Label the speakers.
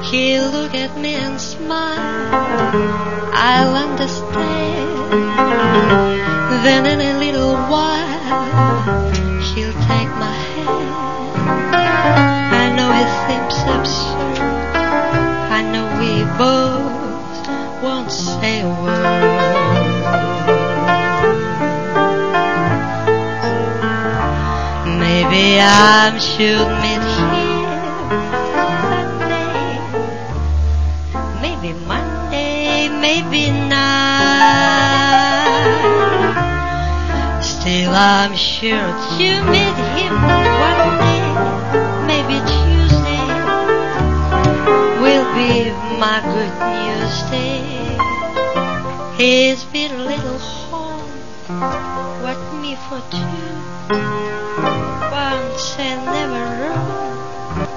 Speaker 1: He'll look at me and smile, I'll understand. Then in a little while he'll take my hand. I know he thinks absurd, I know we both won't say a word. Maybe I should meet him someday, maybe Monday, maybe not. Still I'm sure to meet him one day, maybe Tuesday will be my good news day. He's been a little home, what me for two, once and never wrong.